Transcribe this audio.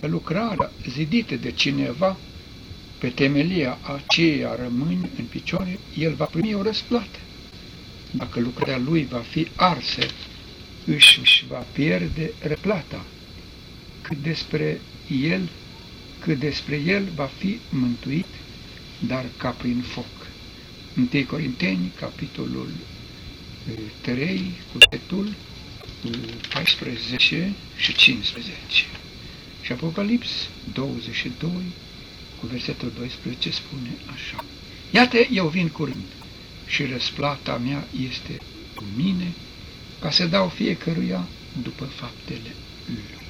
lucrarea zidită de cineva, pe temelia aceea rămâne în picioare, el va primi o răsplată. Dacă lucrarea lui va fi arsă, își va pierde răplata. Cât despre el va fi mântuit, dar ca prin foc. 1 Corinteni, capitolul 3, cu versetul 14 și 15. Și Apocalips 22, cu versetul 12, spune așa: Iată, eu vin curând și răsplata mea este cu mine, ca să dau fiecăruia după faptele lui.